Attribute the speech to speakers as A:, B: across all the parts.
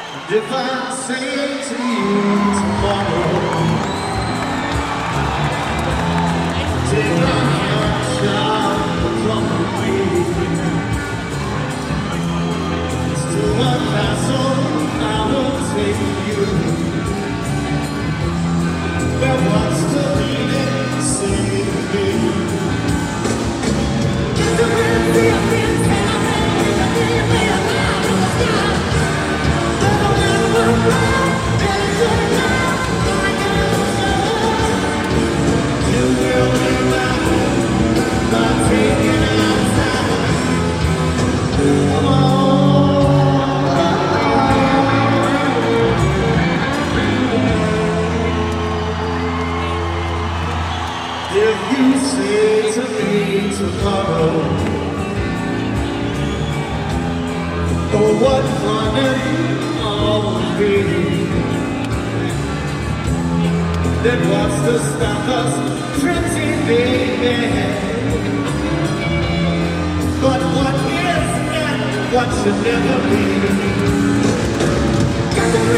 A: If I say to you tomorrow, take my hand, child, come with me. It's to a castle I will take you. Where what's the meaning, say to me. Get the wind, the wind, the wind, if you say to me tomorrow, oh, what fun it all would be. Then what's to stop us, pretty baby? But what is and what should never be? Got the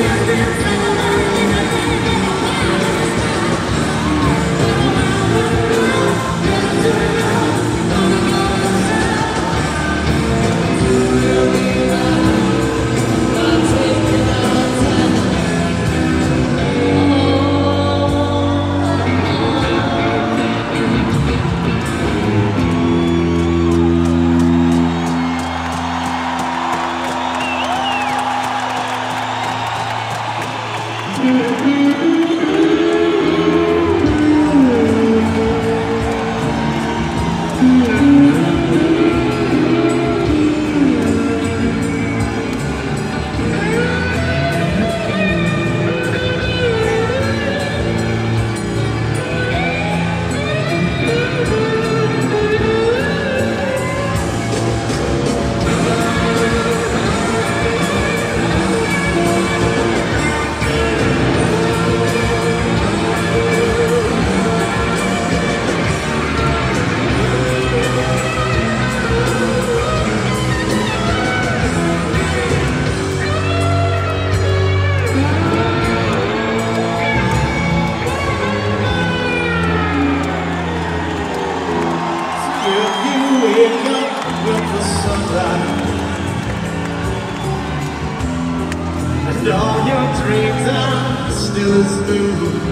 A: and all your dreams are still smooth,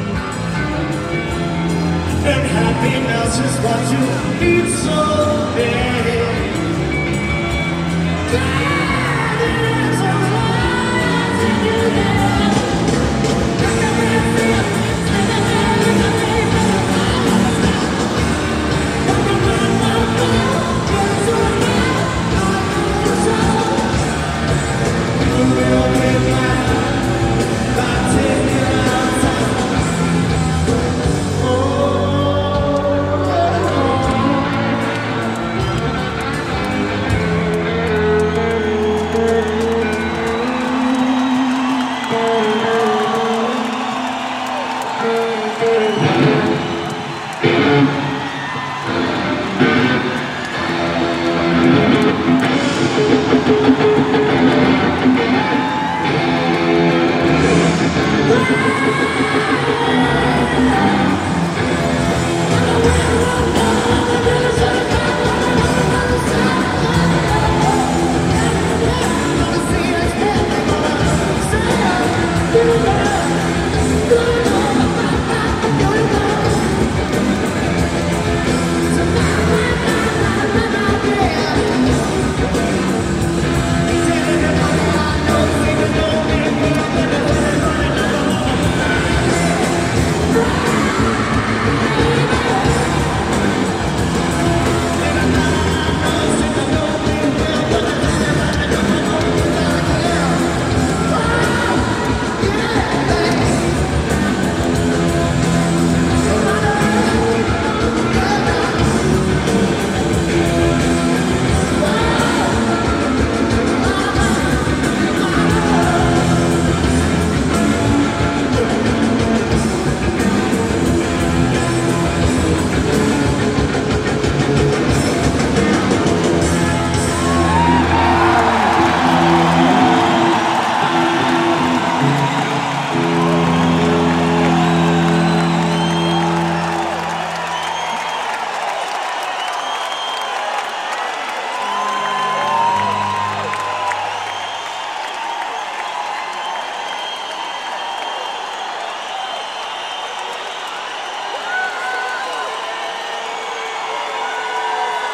A: and happiness is what you need so bad. That is all to you there.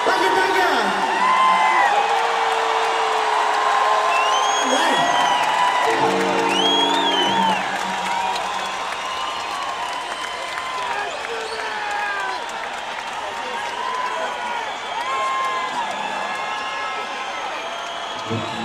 A: Thank you.